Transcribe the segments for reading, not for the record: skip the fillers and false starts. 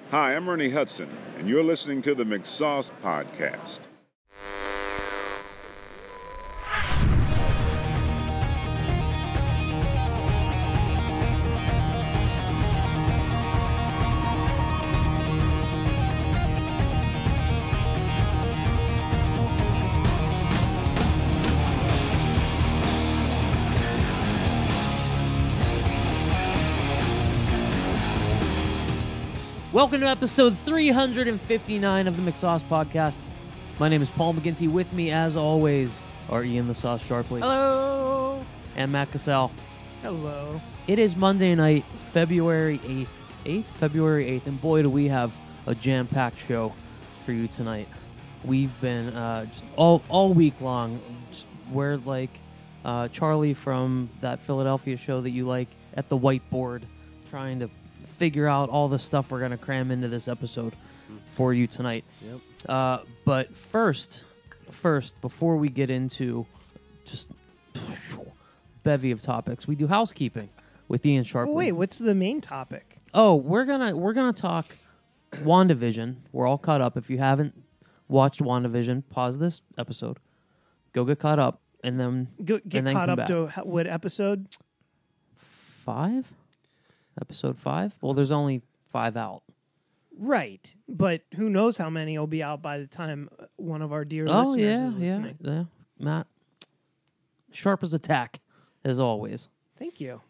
Hi, I'm Ernie Hudson, and you're listening to the McSauce Podcast. Welcome to episode 359 of the McSauce Podcast. My name is Paul McGinty. With me, as always, are Ian the Sauce Sharpley. Hello. And Matt Cassell. Hello. It is Monday night, February 8th. February 8th. And boy, do we have a jam-packed show for you tonight. We've been just all week long, we're like Charlie from that Philadelphia show that you like at the whiteboard, trying to figure out all the stuff we're going to cram into this episode for you tonight. Yep. But first, before we get into just bevy of topics, we do housekeeping with Ian Sharpley. Wait, what's the main topic? Oh, we're gonna talk WandaVision. We're all caught up. If you haven't watched WandaVision, pause this episode, go get caught up, and then Get and then caught come up back. to what episode? 5? Episode 5? Well, there's only 5 out. Right, but who knows how many will be out by the time one of our dear Oh, listeners is listening. yeah. Matt, sharp as a tack, as always. Thank you.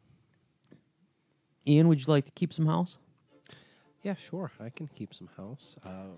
Ian, would you like to keep some house? Yeah, sure. I can keep some house.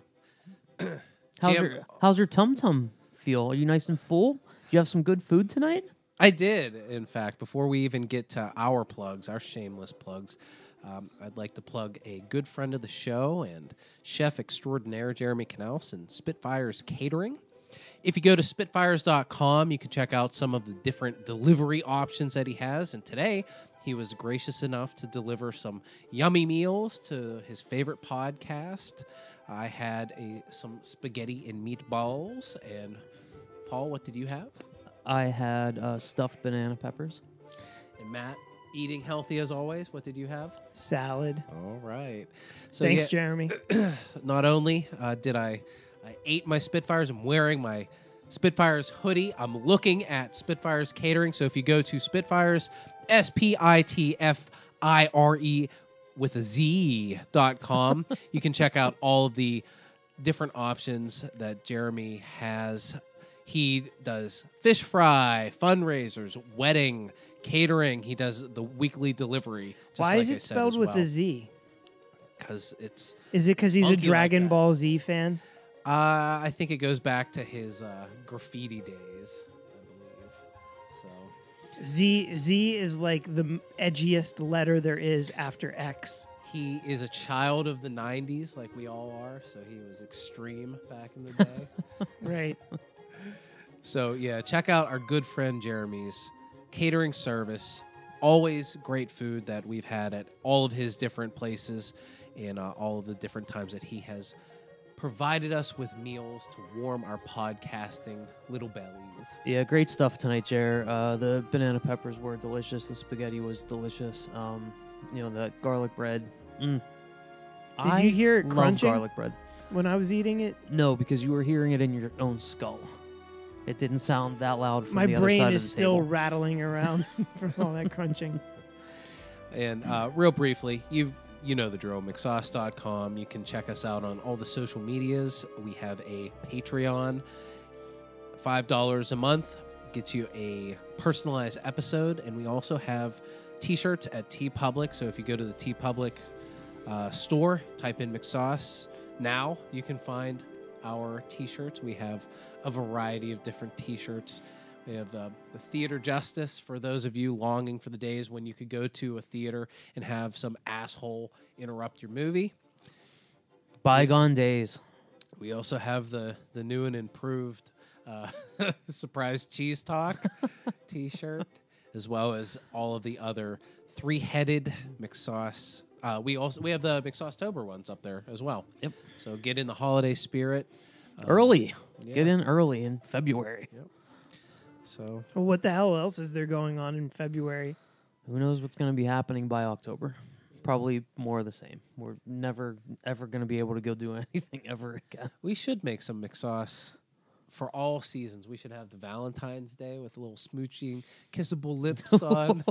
How's your tum-tum feel? Are you nice and full? Do you have some good food tonight? I did, in fact. Before we even get to our plugs, our shameless plugs, I'd like to plug a good friend of the show and chef extraordinaire, Jeremy Knaus, and Spitfires Catering. If you go to Spitfires.com, you can check out some of the different delivery options that he has. And today, he was gracious enough to deliver some yummy meals to his favorite podcast. I had some spaghetti and meatballs. And Paul, what did you have? I had stuffed banana peppers. And Matt, eating healthy as always. What did you have? Salad. All right. So Thanks, yeah, Jeremy. not only did I ate my Spitfires, I'm wearing my Spitfires hoodie. I'm looking at Spitfires Catering. So if you go to Spitfires, SPITFIRE with a Z.com, you can check out all of the different options that Jeremy has. He does fish fry, fundraisers, wedding, catering. He does the weekly delivery. Why is it spelled with a Z? Because it's... Is it because he's a funky like Dragon that. Ball Z fan? I think it goes back to his graffiti days, I believe. So Z is like the edgiest letter there is after X. he is a child of the 90s, like we all are. So he was extreme back in the day. Right. So, yeah, check out our good friend Jeremy's catering service. Always great food that we've had at all of his different places and all of the different times that he has provided us with meals to warm our podcasting little bellies. Yeah, great stuff tonight, Jer. The banana peppers were delicious. The spaghetti was delicious. The garlic bread. Did you hear it love crunching? garlic bread. When I was eating it, No, because you were hearing it in your own skull. It didn't sound that loud from my the other brain side is of the still table. rattling around from all that crunching. And real briefly, you know the drill, McSauce.com. You can check us out on all the social medias. We have a Patreon. $5 a month gets you a personalized episode. And we also have T-shirts at TeePublic. So if you go to the TeePublic store, type in McSauce. Now you can find our T-shirts. We have a variety of different T-shirts. We have the Theater Justice for those of you longing for the days when you could go to a theater and have some asshole interrupt your movie. Bygone days. We also have the new and improved Surprise Cheese Talk T-shirt, as well as all of the other three-headed McSauce. We have the McSauce-tober ones up there as well. Yep. So get in the holiday spirit. Early. yeah. Get in early in February. So Well, what the hell else is there going on in February? Who knows what's going to be happening by October? Probably more of the same. We're never ever going to be able to go do anything ever again. We should make some McSauce for all seasons. We should have the Valentine's Day with a little smooching, kissable lips on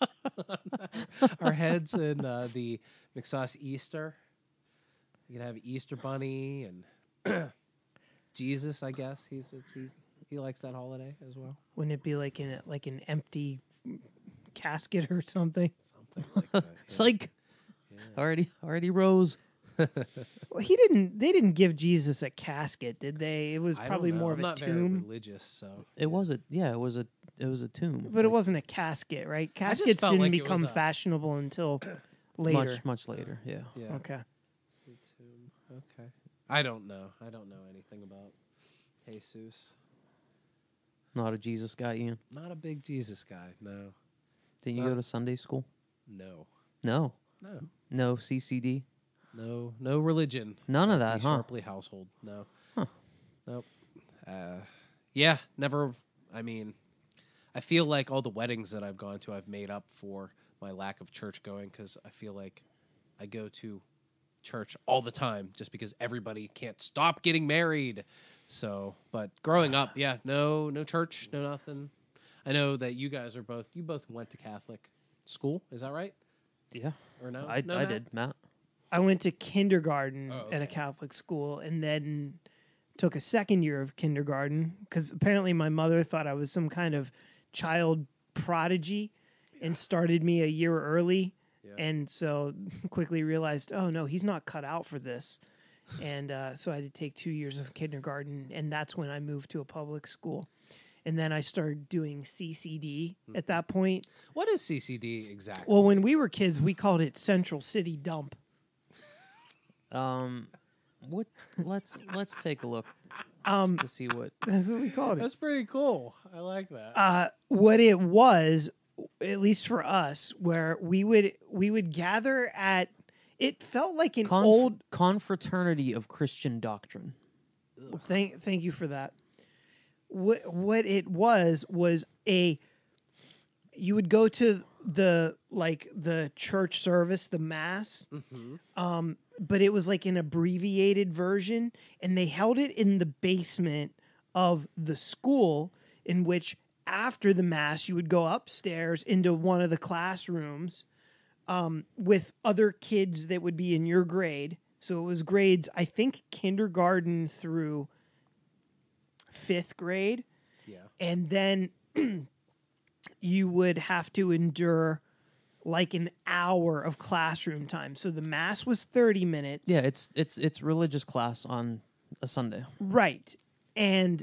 our heads, and the McSauce Easter. You could have Easter Bunny and Jesus. I guess he likes that holiday as well. Wouldn't it be like an empty casket or something? Something like that. It's like already rose. Well, they didn't give Jesus a casket, did they? It was I don't probably know. more I'm of a not very tomb. religious, so It was a tomb. But it wasn't a casket, right? Caskets felt didn't like it become was a- fashionable until later. much later. Yeah. yeah. Okay. Okay. I don't know. I don't know anything about Jesus. Not a Jesus guy, Ian. Not a big Jesus guy. No. Didn't you go to Sunday school? No. No. No. No CCD. No religion. None of The that, huh? Sharpley household. No. Huh. Nope. Yeah, never. I mean, I feel like all the weddings that I've gone to, I've made up for my lack of church going, because I feel like I go to church all the time just because everybody can't stop getting married. So, but growing up, yeah, no church, no nothing. I know that you guys both went to Catholic school. Is that right? Yeah. Or no? I Matt? did, Matt. I went to kindergarten Oh, at a okay. Catholic school and then took a second year of kindergarten because apparently my mother thought I was some kind of child prodigy and started me a year early. Yeah. And so quickly realized, oh, no, he's not cut out for this. And so I had to take 2 years of kindergarten, and that's when I moved to a public school. And then I started doing CCD at that point. What is CCD exactly? Well, when we were kids, we called it Central City Dump. What? Let's take a look to see what. That's what we called it. That's pretty cool. I like that. What it was, at least for us, where we would gather at. It felt like an old. Confraternity of Christian Doctrine. Thank you for that. What it was a. You would go to the church service, the mass, but it was like an abbreviated version, and they held it in the basement of the school, in which after the mass you would go upstairs into one of the classrooms with other kids that would be in your grade. So it was grades, I think, kindergarten through 5th grade. Yeah. And then you would have to endure like an hour of classroom time. So the mass was 30 minutes. Yeah, it's religious class on a Sunday. Right. And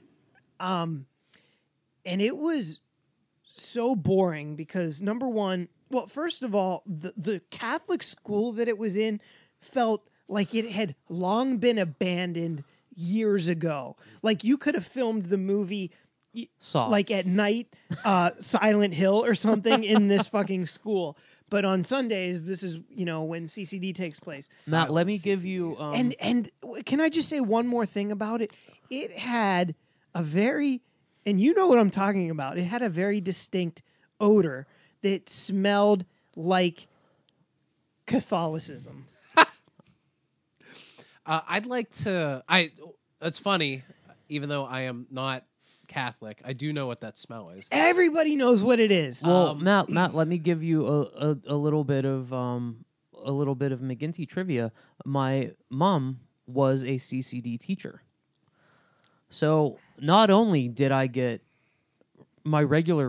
it was so boring because number one, well, first of all, the Catholic school that it was in felt like it had long been abandoned years ago. Like you could have filmed the movie Saw. like at night, Silent Hill or something in this fucking school. But on Sundays, this is, when CCD takes place. Matt, let me give you. And can I just say one more thing about it? It had a very, and you know what I'm talking about. It had a very distinct odor that smelled like Catholicism. I'd like to. It's funny, even though I am not Catholic, I do know what that smell is. Everybody knows what it is. Well, Matt, let me give you a little bit of McGinty trivia. My mom was a CCD teacher, so not only did I get my regular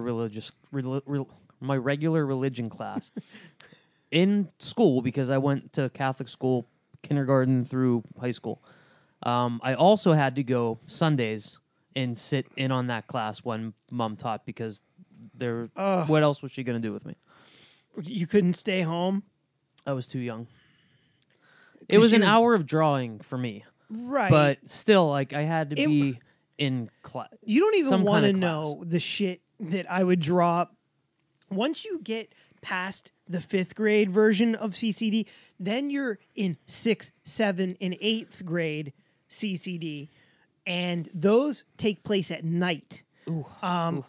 religion class in school because I went to Catholic school, kindergarten through high school. I also had to go Sundays and sit in on that class when Mom taught because what else was she going to do with me? You couldn't stay home? I was too young. It was an hour of drawing for me. Right. But still, like, I had to be in class. You don't even some want to kind of class. know the shit that I would draw. Once you get past the 5th grade version of CCD, then you're in 6th, 7th, and 8th grade CCD, and those take place at night.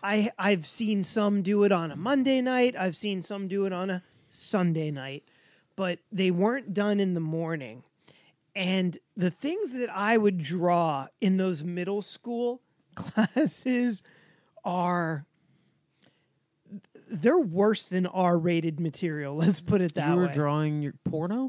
I've seen some do it on a Monday night. I've seen some do it on a Sunday night. but they weren't done in the morning. And the things that I would draw in those middle school classes they're worse than R-rated material. Let's put it that You were way. drawing your porno?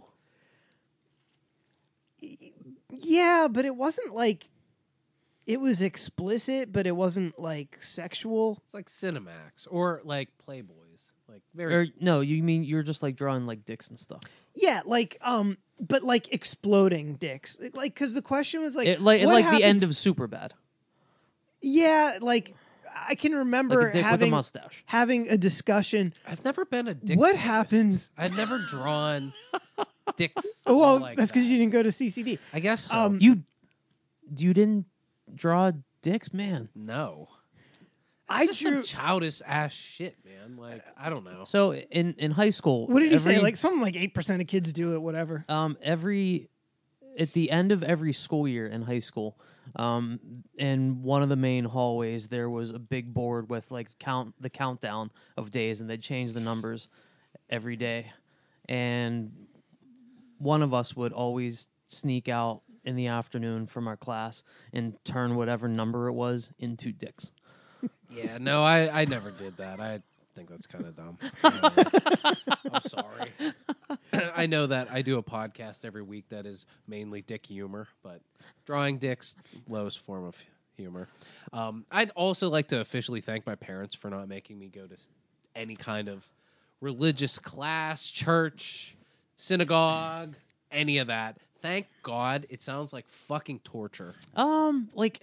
Yeah, but it wasn't like it was explicit, but it wasn't like sexual. It's like Cinemax or like Playboys. Like very. Or no, you mean you're just like drawing like dicks and stuff? Yeah, like but like exploding dicks. Like cuz the question was like It, like what like the end happens- of Superbad. Yeah, like I can remember Like a dick with a having mustache. having a discussion. I've never been a dick. What artist. happens- I've never drawn dicks. Oh, well, like that's because that. you didn't go to CCD. I guess so. You didn't draw dicks, man. No. I It's just drew. some childish ass shit, man. Like I don't know. So in high school, What did he say? every- Like something like 8% of kids do it. Whatever. at the end of every school year in high school, in one of the main hallways, there was a big board with like the countdown of days, and they'd change the numbers every day. And one of us would always sneak out in the afternoon from our class and turn whatever number it was into dicks. Yeah, no, I never did that. I think that's kind of dumb. I'm sorry. I know that I do a podcast every week that is mainly dick humor, but drawing dicks, lowest form of humor. I'd also like to officially thank my parents for not making me go to any kind of religious class, church, synagogue, any of that. Thank God. It sounds like fucking torture. Like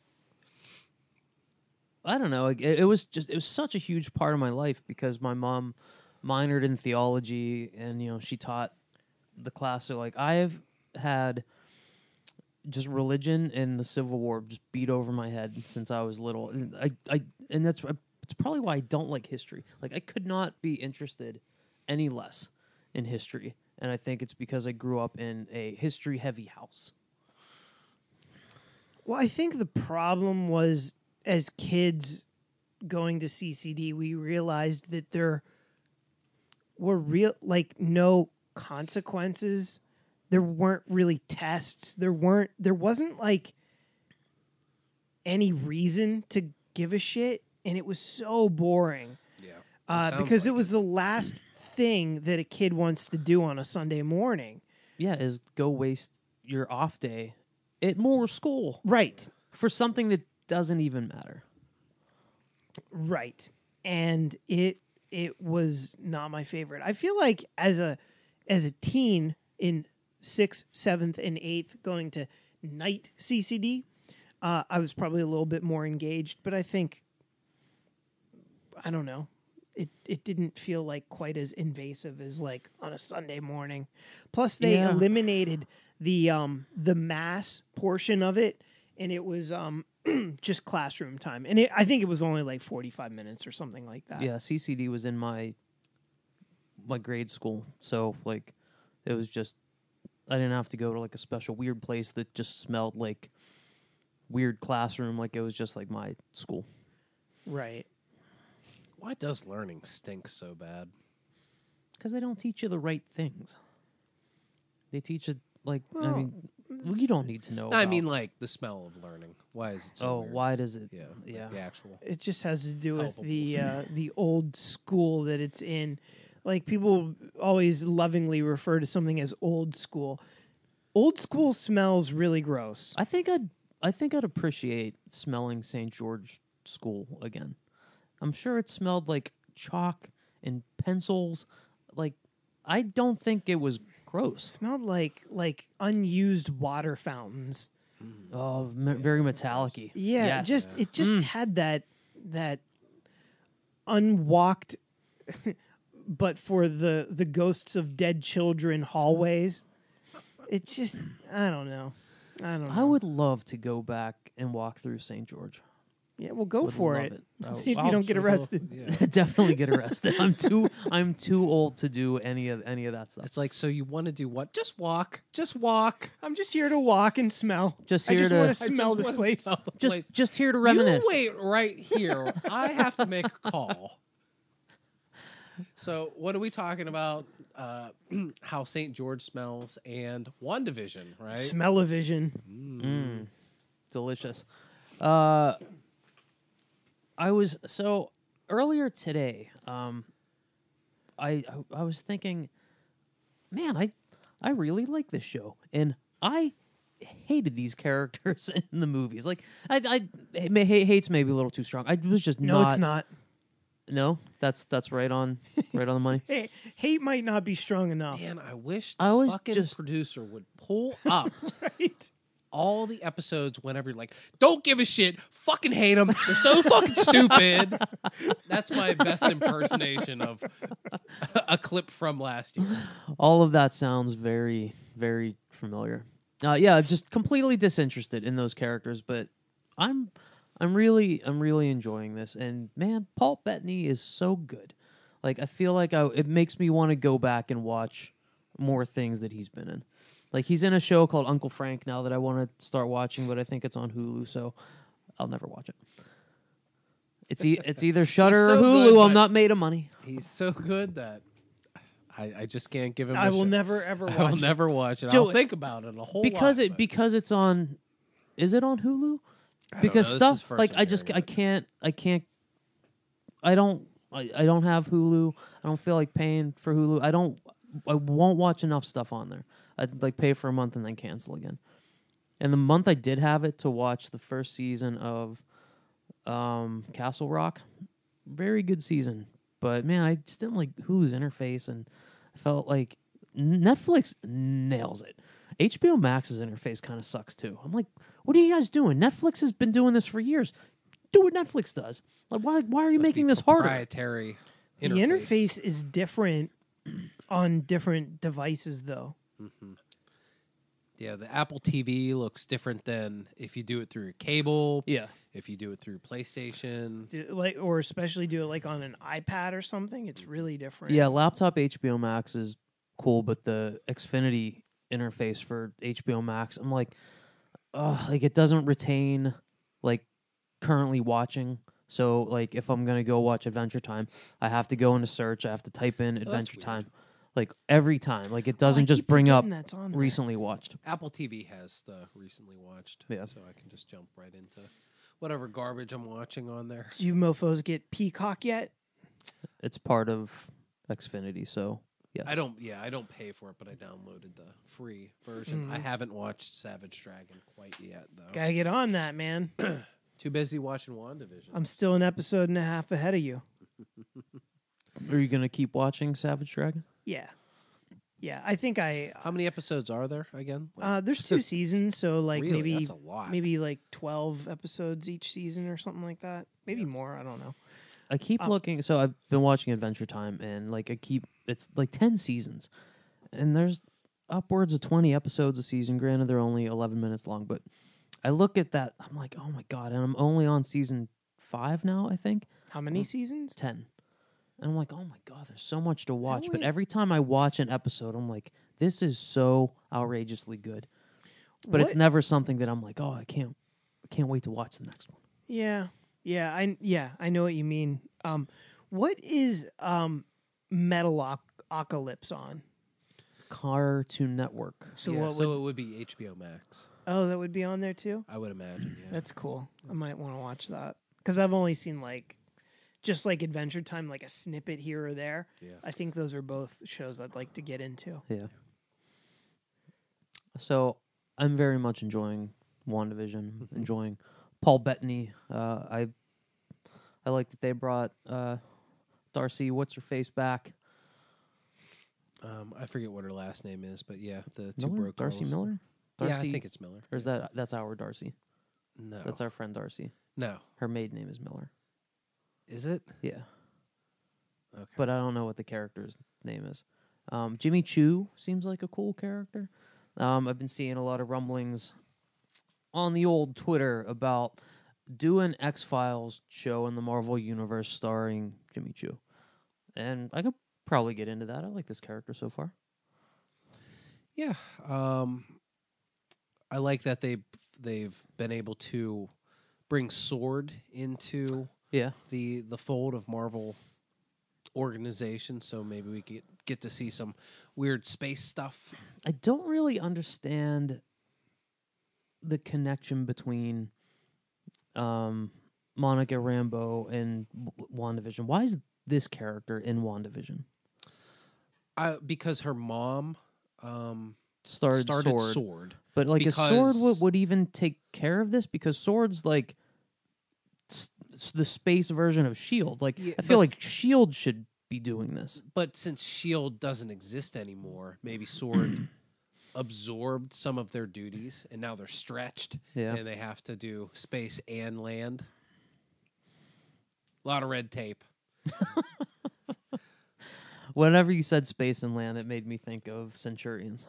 I don't know. It was such a huge part of my life because my mom minored in theology, and she taught the class. So like I've had just religion and the Civil War just beat over my head since I was little, and it's probably why I don't like history. Like I could not be interested any less in history, and I think it's because I grew up in a history-heavy house. Well, I think the problem was as kids going to CCD, we realized that there were no consequences. There weren't really tests. There wasn't like any reason to give a shit, and it was so boring. Yeah. Because it was the last thing that a kid wants to do on a Sunday morning. Yeah, is go waste your off day at more school Right. for something that doesn't even matter. Right. And it was not my favorite. I feel like as a teen in 6th, 7th, and 8th going to night CCD, I was probably a little bit more engaged, but I think I don't know. It didn't feel like quite as invasive as like on a Sunday morning. Plus they eliminated the mass portion of it, and it was just classroom time. And I think it was only like 45 minutes or something like that. Yeah, CCD was in my grade school, so like it was just I didn't have to go to like a special weird place that just smelled like weird classroom. Like it was just like my school. Right. Why does learning stink so bad? Because they don't teach you the right things. They teach you like Well, you don't need to know. No, I about- mean like the smell of learning. Why is it so weird? why does it? Yeah. Yeah. Like the actual. It just has to do with Palpable. the old school that it's in. Like people always lovingly refer to something as old school. Old school smells really gross. I think I'd appreciate smelling St. George School again. I'm sure it smelled like chalk and pencils. Like I don't think it was gross. Smelled like unused water fountains. Oh, very metallic-y. Yeah, Yes. it just had that unwalked, but for the ghosts of dead children hallways. It just I don't know. I would love to go back and walk through St. George. Yeah, well, go Would for love it. it. See if I'll you don't get sure go. arrested. Definitely get arrested. I'm too old to do any of that stuff. It's like, so you want to do what? Just walk. Just walk. I'm just here to walk and smell. Just I here just to- want I to smell this place. Just here to reminisce. You wait right here. I have to make a call. So, what are we talking about? How St. George smells and WandaVision, right? Smell-o-vision. Delicious. I was so earlier today. I was thinking, man, I really like this show, and I hated these characters in the movies. Like, hate's maybe a little too strong. I was just No, it's not. No, that's right on the money. Hey, hate might not be strong enough. Man, I wish I the was fucking just- producer would pull up Right? all the episodes whenever you're like, don't give a shit, fucking hate them, they're so fucking stupid. That's my best impersonation of a clip from last year. All of that sounds very, very familiar. Yeah, just completely disinterested in those characters, but I'm really enjoying this. And man, Paul Bettany is so good. Like, I feel like it makes me want to go back and watch more things that he's been in. Like, he's in a show called Uncle Frank now that I want to start watching, but I think it's on Hulu, so I'll never watch it. It's either Shudder so or Hulu. good, I'm but- not made of money. He's so good that I just can't give him I a will shot. never ever watch I will it. never watch it. Joe, I'll think about it a whole because lot. it because it's on. Is it on Hulu? I don't Because know. This is stuff first like I'm I just hearing I of it. can't I don't have Hulu. I don't feel like paying for Hulu. I won't watch enough stuff on there. I'd like pay for a month and then cancel again. And the month I did have it to watch the first season of Castle Rock, very good season. But man, I just didn't like Hulu's interface, and I felt like Netflix nails it. HBO Max's interface kind of sucks too. I'm like, what are you guys doing? Netflix has been doing this for years. Do what Netflix does. Like, why are you making this harder? Proprietary The interface is different on different devices, though. Yeah, the Apple TV looks different than if you do it through cable. Yeah. If you do it through PlayStation. Or especially do it like on an iPad or something. It's really different. Yeah, laptop HBO Max is cool, but the Xfinity interface for HBO Max, I'm like it doesn't retain like currently watching. So like if I'm gonna go watch Adventure Time, I have to go into search. I have to type in Adventure weird. Time, like every time. Like it Oh, I doesn't just keep bring up forgetting that's on there. recently watched. Apple TV has the recently watched. Yeah. So I can just jump right into whatever garbage I'm watching on there. Do you mofos get Peacock yet? It's part of Xfinity, so yes. I don't pay for it, but I downloaded the free version. I haven't watched Savage Dragon quite yet, though. Gotta get on that, man. Too busy watching WandaVision. I'm still an episode and a half ahead of you. Are you gonna keep watching Savage Dragon? Yeah. Yeah, I think How many episodes are there again? there's 2 seasons, so like Really? maybe That's a lot. maybe like 12 episodes each season or something like that. Maybe more, I don't know. I keep looking. So I've been watching Adventure Time, and like it's like 10 seasons, and there's upwards of 20 episodes a season. Granted, they're only 11 minutes long, but I look at that, I'm like, oh my god, and I'm only on season 5 now. I think How many seasons? 10, and I'm like, oh my god, there's so much to watch. But Really? every time I watch an episode, I'm like, this is so outrageously good. But it's What- never something that I'm like, oh, I can't wait to watch the next one. Yeah. I know what you mean. What is Metalocalypse on? Cartoon Network. So Yeah, what so would it would be HBO Max. Oh, that would be on there too? I would imagine. Yeah. That's cool. I might want to watch that cuz I've only seen like just like Adventure Time, like a snippet here or there. Yeah. I think those are both shows I'd like to get into. Yeah. So I'm very much enjoying WandaVision, enjoying Paul Bettany. I like that they brought Darcy, what's her face, back. I forget what her last name is, but yeah, the two Miller? broke Darcy girls. Miller? Yeah, Darcy, I think it's Miller. or is that's our Darcy? No, That's our friend Darcy. no. Her maiden name is Miller. Is it? Yeah. Okay. But I don't know what the character's name is. Jimmy Choo seems like a cool character. I've been seeing a lot of rumblings on the old Twitter about doing X-Files show in the Marvel Universe starring Jimmy Choo. And I could probably get into that. I like this character so far. Yeah, I like that they've been able to bring Sword into Yeah. the fold of Marvel organization, so maybe we could get to see some weird space stuff. I don't really understand the connection between Monica Rambeau and WandaVision. Why is this character in WandaVision? Because her mom Started Sword. But like a Sword would even take care of this, because Sword's like the space version of S.H.I.E.L.D. Like, Yeah, I feel but- like S.H.I.E.L.D. should be doing this. But since S.H.I.E.L.D. doesn't exist anymore, maybe Sword absorbed some of their duties, and now they're stretched, Yeah. and they have to do space and land. A lot of red tape. Whenever you said space and land, it made me think of Centurions.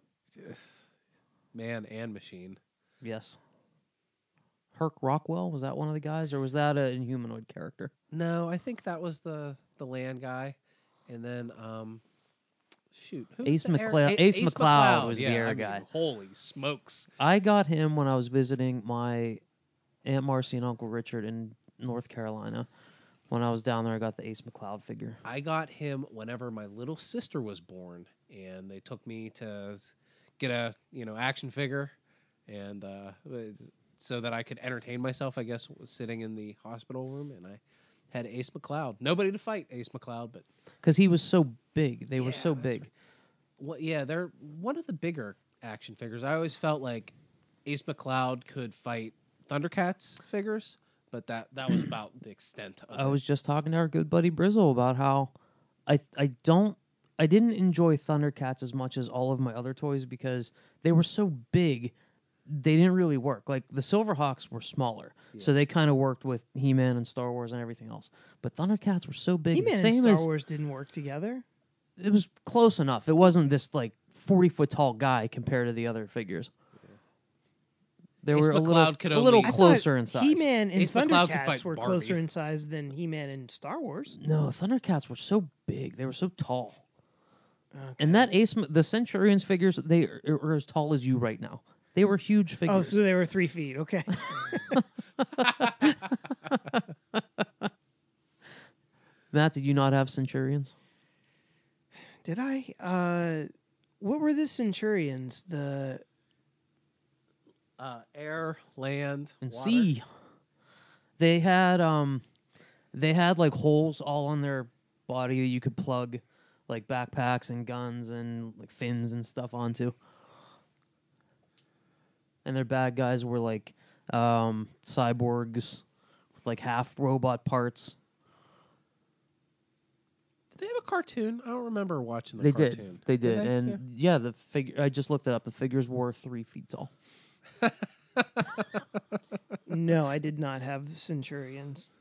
Man and machine. Yes. Herc Rockwell, was that one of the guys, or was that an Inhumanoid character? No, I think that was the land guy. And then, shoot. Who was Ace the air- McCloud- Ace McCloud was the yeah, air I mean, guy. Holy smokes. I got him when I was visiting my Aunt Marcy and Uncle Richard in North Carolina. When I was down there, I got the Ace McCloud figure. I got him whenever my little sister was born, and they took me to get a action figure, and so that I could entertain myself. I guess was sitting in the hospital room, and I had Ace McCloud. Nobody to fight Ace McCloud, but Because he was so big. They were so that's big. right. Well, yeah, they're one of the bigger action figures. I always felt like Ace McCloud could fight Thundercats figures, but that was about the extent of I it. was just talking to our good buddy Brizzle about how I didn't enjoy Thundercats as much as all of my other toys because they were so big. They didn't really work. Like the Silverhawks were smaller, so they kind of worked with He-Man and Star Wars and everything else. But Thundercats were so big. He-Man same and Star as Wars didn't work together. it was close enough. It wasn't this like 40-foot tall guy compared to the other figures. They Ace were McCloud could a little only- I closer in size. He-Man and Ace McCloud could Thundercats fight were Barbie. closer in size than He-Man and Star Wars. No, Thundercats were so big. They were so tall. And that the Centurions figures, they are as tall as you right now. They were huge figures. Oh, so they were 3 feet. Okay. Matt, did you not have Centurions? Did I? What were the Centurions? The Air, land, And water. sea. They had like holes all on their body that you could plug like backpacks and guns and like fins and stuff onto. And their bad guys were like cyborgs with like half robot parts. Did they have a cartoon? I don't remember watching the They cartoon. did. They did. they? And yeah, the figure I just looked it up. The figures were 3 feet tall. no, I did not have Centurions.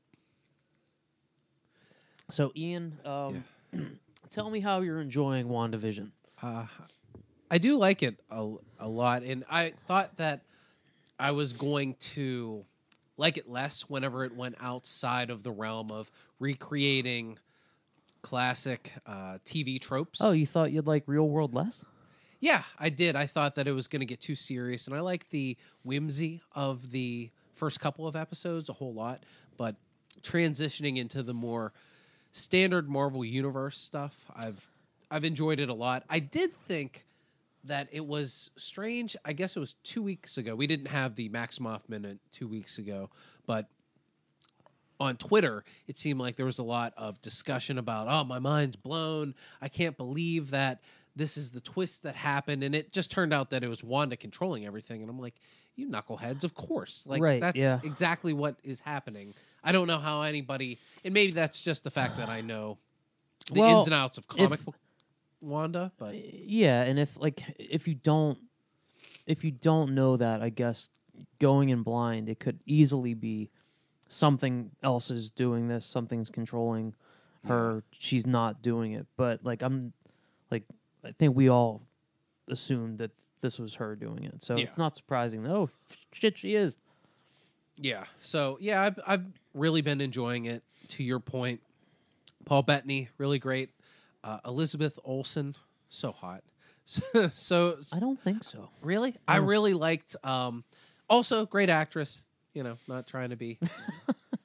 So Ian, tell me how you're enjoying WandaVision. I do like it a lot, and I thought that I was going to like it less whenever it went outside of the realm of recreating classic TV tropes. Oh, you thought you'd like Real World less? Yeah, I did. I thought that it was going to get too serious, and I like the whimsy of the first couple of episodes a whole lot, but transitioning into the more standard Marvel Universe stuff, I've enjoyed it a lot. I did think that it was strange. I guess it was 2 weeks ago. We didn't have the Maximoff Minute 2 weeks ago, but on Twitter, it seemed like there was a lot of discussion about, oh, my mind's blown. I can't believe that this is the twist that happened. And it just turned out that it was Wanda controlling everything. And I'm like, you knuckleheads, of course. Like, Right, that's yeah. exactly what is happening. I don't know how anybody, and maybe that's just the fact that I know the Well, ins and outs of comic book Wanda, but Yeah, and if you don't know that, I guess going in blind, it could easily be something else is doing this, something's controlling her, she's not doing it. But I think we all assumed that this was her doing it. So Yeah. it's not surprising. Oh shit, she is. yeah. So yeah, I've really been enjoying it. To your point, Paul Bettany, really great. Elizabeth Olsen, so hot. So I don't think so. really, I really liked. Also, great actress. You know, not trying to be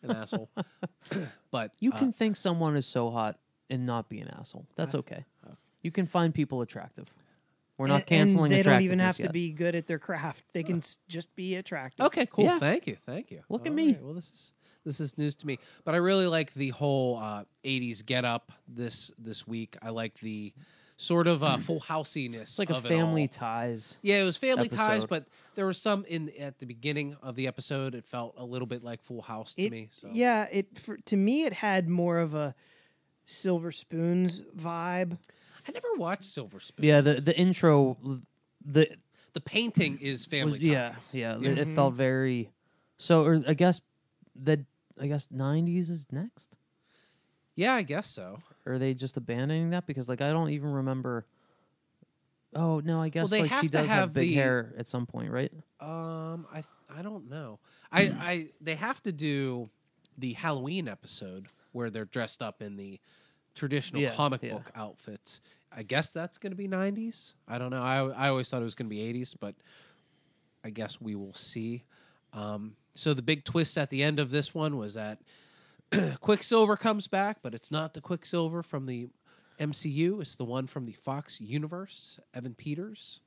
an asshole. But You can think someone is so hot and not be an asshole. That's okay. You can find people attractive. We're not canceling and they don't even have attractiveness to be good at their craft. They can just be attractive. okay, cool. Yeah. Thank you. Look at All me. right, well, this is news to me. But I really like the whole '80s get up this week. I like the sort of Full Houseiness. It's like of a it all. Family Ties. Yeah, it was Family Ties, episode. but there was some at the beginning of the episode. It felt a little bit like Full House to me. So. Yeah, to me it had more of a Silver Spoons vibe. I never watched Silver Spoon. Yeah, the intro, the painting is Family was, yeah, Ties. yeah. It felt very. So, or I guess 90s is next. Yeah, I guess so. Or are they just abandoning that? Because like I don't even remember. Oh no, I guess they like have she to does have have big the- hair at some point, right? I don't know. They have to do the Halloween episode where they're dressed up in the traditional Yeah, comic yeah. book outfits. I guess that's going to be 90s. I don't know. I always thought it was going to be 80s, but I guess we will see. So the big twist at the end of this one was that Quicksilver comes back, but it's not the Quicksilver from the MCU. It's the one from the Fox universe, Evan Peters.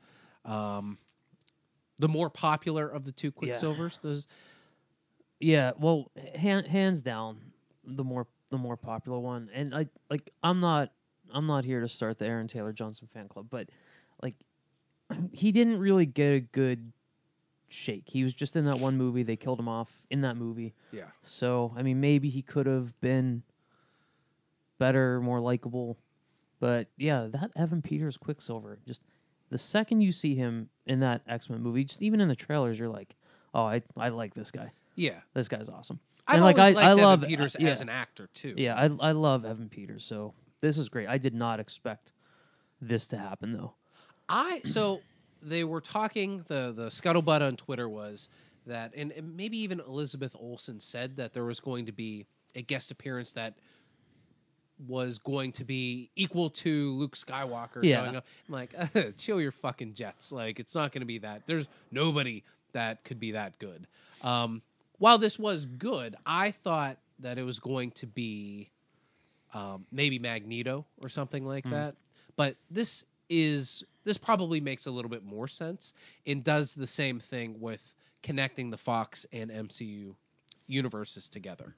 The more popular of the two Quicksilvers. Those Yeah, well, hands down, the more popular one. And I'm not here to start the Aaron Taylor Johnson fan club, but like he didn't really get a good shake. He was just in that one movie. They killed him off in that movie. Yeah. So I mean, maybe he could have been better, more likable. But yeah, that Evan Peters Quicksilver, just the second you see him in that X-Men movie, just even in the trailers, you're like, oh, I like this guy. Yeah. This guy's awesome. I've And, always liked I Evan love Peters yeah. as an actor too. Yeah, I love Evan Peters, so this is great. I did not expect this to happen though. So they were talking. The scuttlebutt on Twitter was that, and maybe even Elizabeth Olsen said that there was going to be a guest appearance that was going to be equal to Luke Skywalker Yeah. showing up. I'm like, chill your fucking jets. Like, it's not going to be that. There's nobody that could be that good. While this was good, I thought that it was going to be maybe Magneto or something like that. But this probably makes a little bit more sense and does the same thing with connecting the Fox and MCU universes together.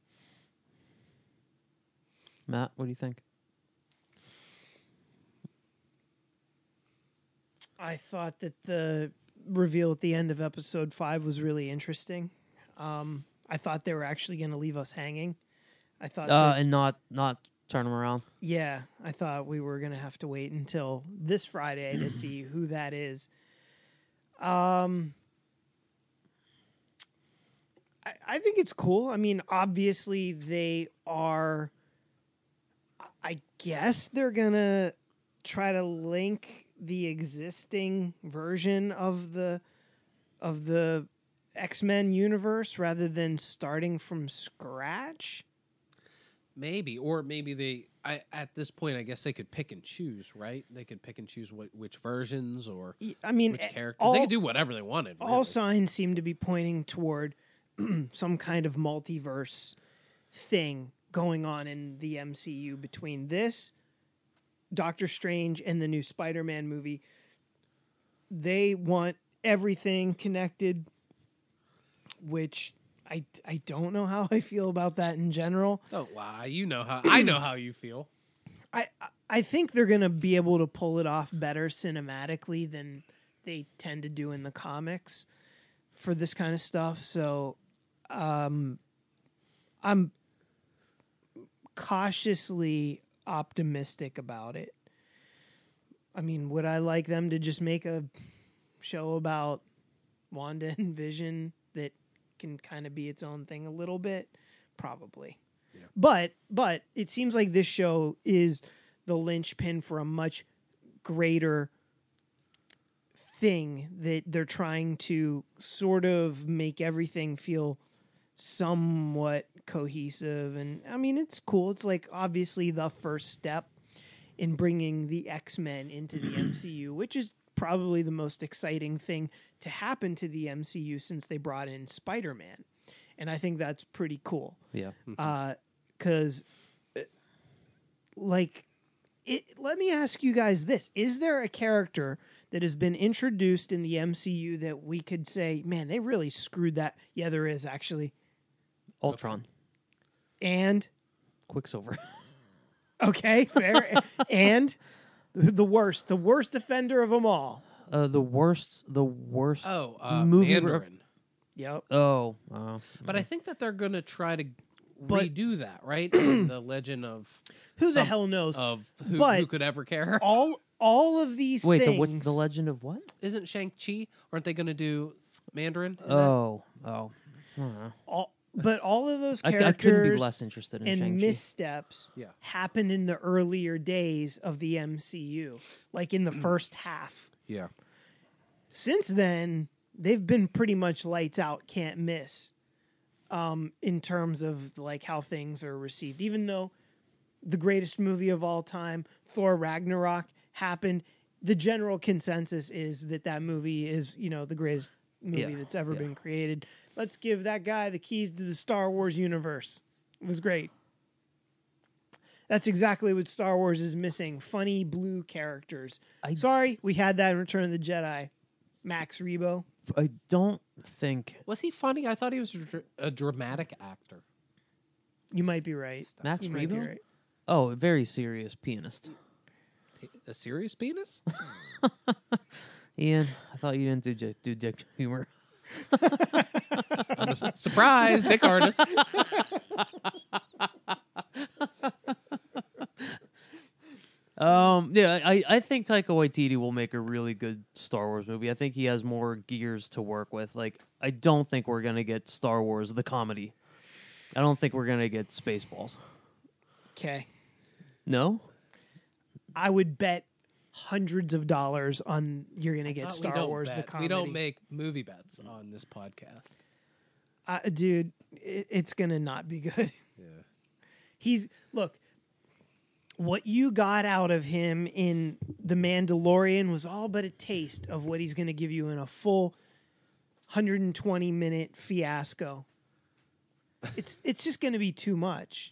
Matt, what do you think? I thought that the reveal at the end of episode 5 was really interesting. I thought they were actually going to leave us hanging. I thought And not turn him around. Yeah, I thought we were going to have to wait until this Friday to see who that is. I think it's cool. I mean, obviously they are, I guess they're going to try to link the existing version of the X-Men universe rather than starting from scratch. Maybe, or maybe at this point, I guess they could pick and choose, right? They could pick and choose which versions or I mean, which characters. They could do whatever they wanted. All really. signs seem to be pointing toward some kind of multiverse thing going on in the MCU between this, Doctor Strange, and the new Spider-Man movie. They want everything connected, which I don't know how I feel about that in general. Oh wow, I know how you feel. I think they're going to be able to pull it off better cinematically than they tend to do in the comics for this kind of stuff. So I'm cautiously optimistic about it. I mean, would I like them to just make a show about Wanda and Vision that can kind of be its own thing a little bit? Probably. Yeah. But it seems like this show is the linchpin for a much greater thing that they're trying to sort of make everything feel somewhat cohesive. And I mean, it's cool. It's like obviously the first step in bringing the X-Men into the MCU, which is probably the most exciting thing to happen to the MCU since they brought in Spider-Man. and I think that's pretty cool. Yeah. Because, like, let me ask you guys this: is there a character that has been introduced in the MCU that we could say, man, they really screwed that? Yeah, there is actually. Ultron. And Quicksilver. okay, fair. And the worst offender of them all. The worst movie. Mandarin. Yep. But I think that they're going to try to redo that, right? In the Legend of Who the hell knows? of who But- could ever care. All of these Wait, things. what's the Legend of what? Isn't Shang-Chi? Aren't they going to do Mandarin? in that? Oh. I don't know. But all of those I characters couldn't be less interested in and Shang-Chi. missteps Yeah. happened in the earlier days of the MCU, like in the first half. Yeah. Since then, they've been pretty much lights out, can't miss, in terms of like how things are received. Even though the greatest movie of all time, Thor Ragnarok, happened, the general consensus is that movie is, the greatest movie that's ever been created. Let's give that guy the keys to the Star Wars universe. It was great. That's exactly what Star Wars is missing. Funny blue characters. Sorry, we had that in Return of the Jedi. Max Rebo. I don't think Was he funny? I thought he was a dramatic actor. You might be right. Max You might be Rebo. right. Oh, a very serious pianist. A serious penis? Ian, I thought you didn't do dick humor. I'm a surprise, dick artist. Yeah, I think Taika Waititi will make a really good Star Wars movie. I think he has more gears to work with. Like, I don't think we're gonna get Star Wars the comedy. I don't think we're gonna get Spaceballs. Okay. No? I would bet hundreds of dollars on you're going to get We Star don't Wars the bet. comedy. We don't make movie bets on this podcast. Dude, it's going to not be good. Yeah. Look, what you got out of him in The Mandalorian was all but a taste of what he's going to give you in a full 120-minute fiasco. It's just going to be too much.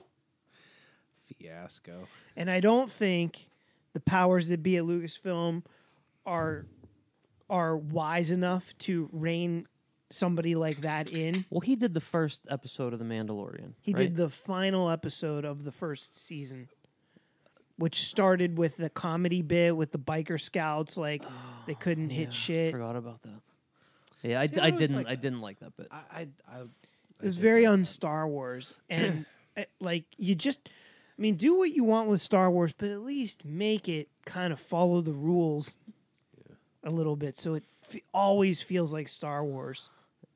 Fiasco. And I don't think the powers that be at Lucasfilm are wise enough to rein somebody like that in. Well, he did the first episode of The Mandalorian. He right? did the final episode of the first season, which started with the comedy bit with the biker scouts, like they couldn't hit shit. Forgot about that. Yeah, I See, I was didn't. like- I didn't like that bit. It was very un-Star Wars, and like you just, I mean, do what you want with Star Wars, but at least make it kind of follow the rules a little bit, so it always feels like Star Wars.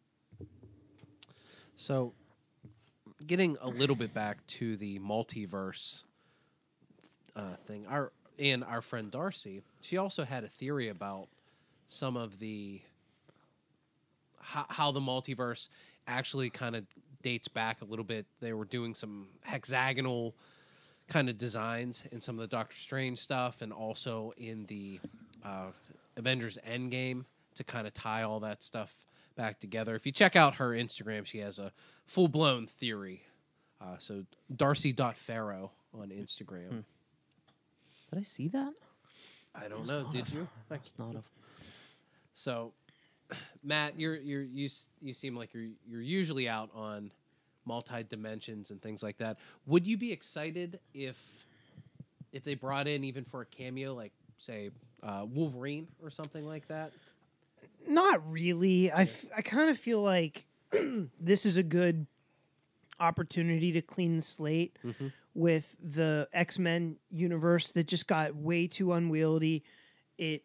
So, getting a little bit back to the multiverse thing, our friend Darcy, she also had a theory about some of the how the multiverse actually kind of dates back a little bit. They were doing some hexagonal kind of designs in some of the Doctor Strange stuff, and also in the Avengers Endgame to kind of tie all that stuff back together. If you check out her Instagram, she has a full-blown theory. So Darcy.Farrow on Instagram. Did I see that? I don't know. Did you? Must not have. So, Matt, you seem like you're usually out on multi dimensions and things like that. Would you be excited if they brought in, even for a cameo, like say Wolverine or something like that? Not really. I kind of feel like this is a good opportunity to clean the slate with the X-Men universe that just got way too unwieldy. It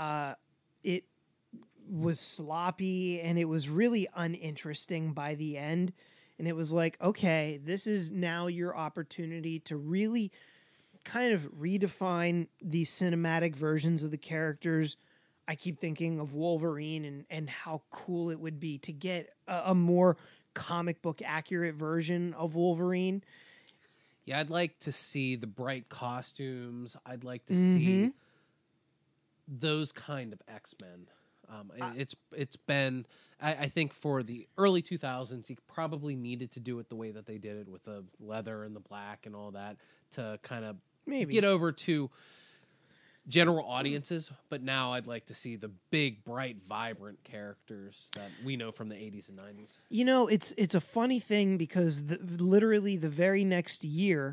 was sloppy and it was really uninteresting by the end. And it was like, okay, this is now your opportunity to really kind of redefine these cinematic versions of the characters. I keep thinking of Wolverine and how cool it would be to get a more comic book accurate version of Wolverine. Yeah, I'd like to see the bright costumes. I'd like to see those kind of X-Men. It's been, I think for the early 2000s, he probably needed to do it the way that they did it with the leather and the black and all that to kind of Maybe. get over to general audiences. But now I'd like to see the big, bright, vibrant characters that we know from the 80s and 90s. You know, it's a funny thing because literally the very next year,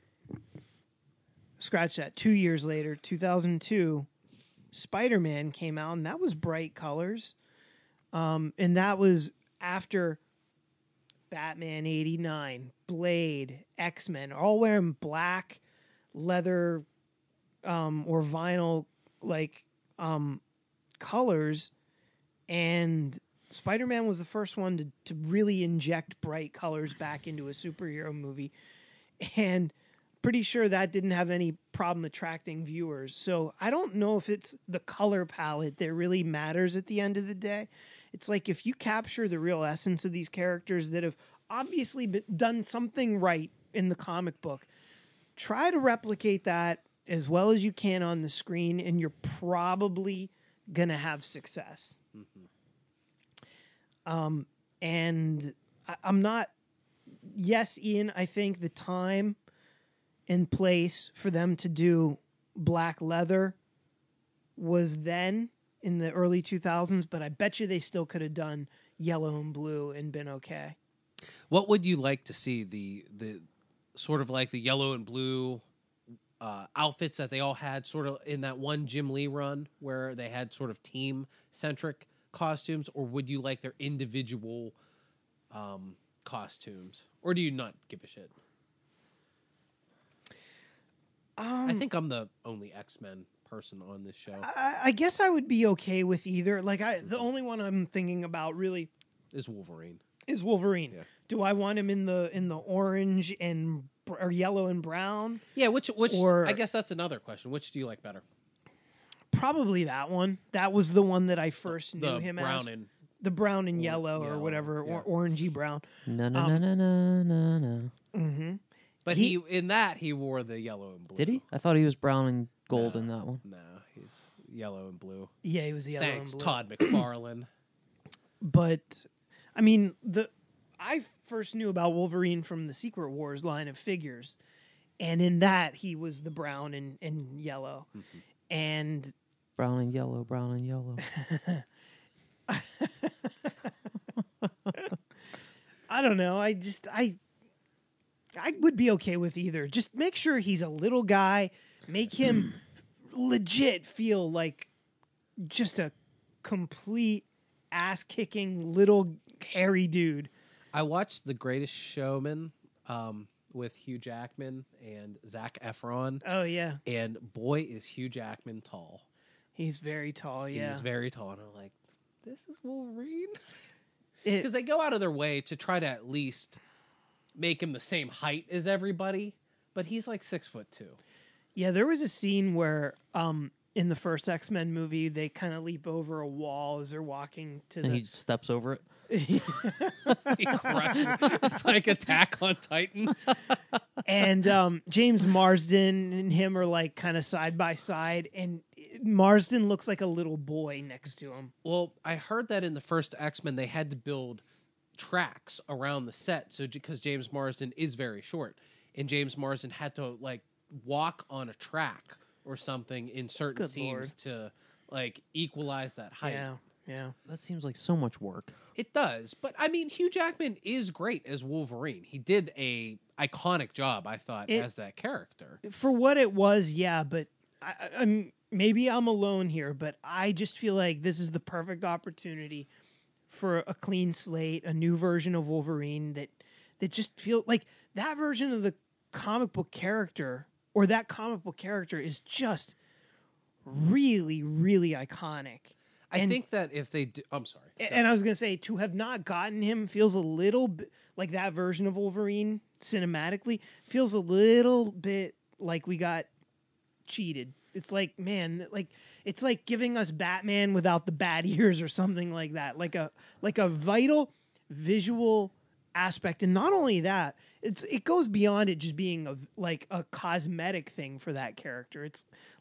scratch that, 2 years later, 2002, Spider-Man came out, and that was bright colors. And that was after Batman 89, Blade, X-Men, all wearing black leather or vinyl colors, and Spider-Man was the first one to really inject bright colors back into a superhero movie, and pretty sure that didn't have any problem attracting viewers. So I don't know if it's the color palette that really matters at the end of the day. It's like if you capture the real essence of these characters that have obviously done something right in the comic book, try to replicate that as well as you can on the screen, and you're probably going to have success. And I'm not... Yes, Ian, I think the time and place for them to do black leather was then in the early 2000s, but I bet you they still could have done yellow and blue and been okay. What would you like to see the sort of like the yellow and blue outfits that they all had sort of in that one Jim Lee run where they had sort of team-centric costumes, or would you like their individual costumes? Or do you not give a shit? I think I'm the only X-Men person on this show. I guess I would be okay with either. Like, the only one I'm thinking about really Is Wolverine. is Wolverine. Yeah. Do I want him in the orange and or yellow and brown? Yeah, which Or- I guess that's another question. Which do you like better? Probably that one. That was the one that I first knew The him brown as. and The brown and yellow or yellow, whatever, yeah. orangey brown. No, no, no, no, no, no, no. Mm-hmm. but He- he wore the yellow and blue. Did he? I thought he was brown and gold in that one. No, he's yellow and blue. Yeah, he was yellow Thanks, and blue. Todd McFarlane. But I mean, I first knew about Wolverine from the Secret Wars line of figures, and in that he was the brown and yellow, and Brown and yellow, brown and yellow. I don't know. I would be okay with either. Just make sure he's a little guy. Make him legit feel like just a complete ass-kicking little hairy dude. I watched The Greatest Showman with Hugh Jackman and Zac Efron, Oh yeah, and boy is Hugh Jackman tall. he's very tall. Yeah, He's very tall, and I'm like, this is Wolverine? It- Because they go out of their way to try to at least make him the same height as everybody, but he's like 6'2". Yeah, there was a scene where in the first X-Men movie they kind of leap over a wall as they're walking to And the he steps over it. He crushes. It's like Attack on Titan. and James Marsden and him are like kind of side by side, and Marsden looks like a little boy next to him. Well, I heard that in the first X-Men they had to build tracks around the set, so because James Marsden is very short, and James Marsden had to like walk on a track or something in certain Good scenes Lord. to like equalize that height. Yeah. That seems like so much work. It does, but I mean, Hugh Jackman is great as Wolverine. He did a iconic job, I thought, as that character. For what it was, yeah, but I'm maybe I'm alone here, but I just feel like this is the perfect opportunity for a clean slate, a new version of Wolverine that just feel like that version of the comic book character or that comic book character is just really, really iconic. I And- think that if they do, I'm sorry. And I was going to say, to have not gotten him feels a little bit like that version of Wolverine cinematically feels a little bit like we got cheated. It's like, man, like it's like giving us Batman without the bat ears or something like that. Like a vital visual aspect. And not only that, it goes beyond it just being like a cosmetic thing for that character. It's like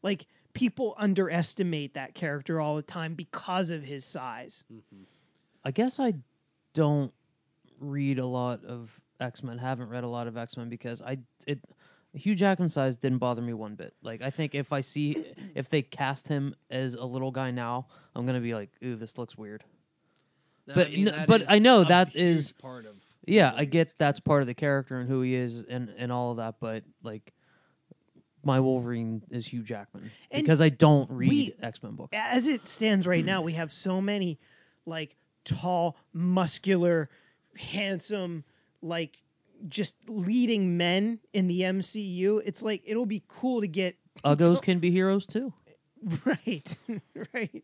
people underestimate that character all the time because of his size. I guess I don't read a lot of X-Men. Haven't read a lot of X-Men because Hugh Jackman's size didn't bother me one bit. Like, I think if they cast him as a little guy now, I'm gonna be like, ooh, this looks weird. But I know that is part of. Yeah, I get that's part of the character and who he is and all of that, but like my Wolverine is Hugh Jackman And because I don't read X-Men books. As it stands right now, we have so many like tall, muscular, handsome, like just leading men in the MCU. It's like it'll be cool to get Uggos can be heroes too. right, right.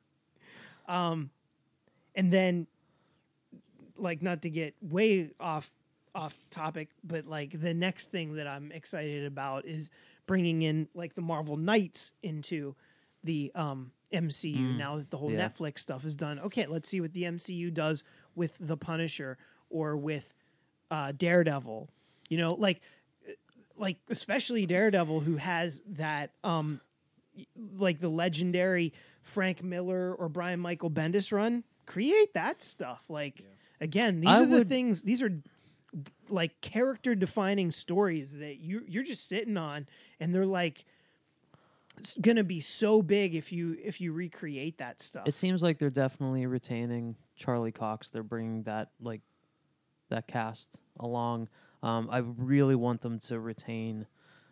And then, like, not to get way off topic, but like the next thing that I'm excited about is bringing in like the Marvel Knights into the MCU now that the whole Netflix stuff is done. Okay, let's see what the MCU does with the Punisher or with Daredevil. You know, like especially Daredevil, who has that like the legendary Frank Miller or Brian Michael Bendis run. Create that stuff. Like again, these are like character defining stories that you're just sitting on, and they're like gonna be so big if you recreate that stuff. It seems like they're definitely retaining Charlie Cox. They're bringing that cast along. I really want them to retain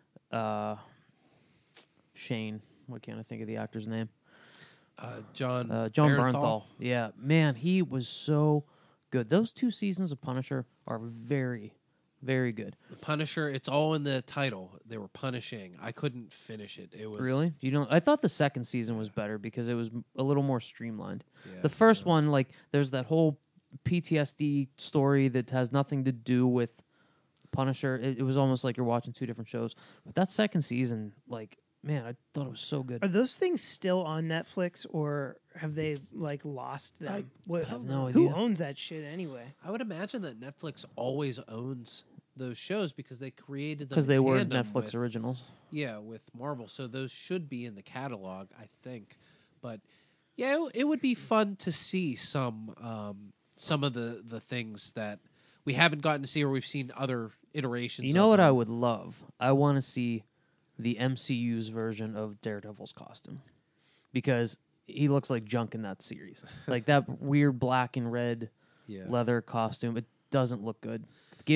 Shane. What can't I think of the actor's name? John Bernthal. Yeah, man, he was so good. Those 2 seasons of Punisher are very, very good. The Punisher, it's all in the title. They were punishing. I couldn't finish it. It was Really? You don't? I thought the second season was better because it was a little more streamlined. Yeah, the first one, like, there's that whole PTSD story that has nothing to do with Punisher. It was almost like you're watching 2 different shows. But that second season, like, man, I thought it was so good. Are those things still on Netflix, or have they like lost them? I have no Who idea. owns that shit anyway? I would imagine that Netflix always owns those shows because they created them Because they in were tandem Netflix with, originals. Yeah, with Marvel. So those should be in the catalog, I think. But yeah, it would be fun to see some of the things that we haven't gotten to see or we've seen other iterations. You know of what them. I would love? I want to see the MCU's version of Daredevil's costume because he looks like junk in that series. Like that weird black and red leather costume. It doesn't look good.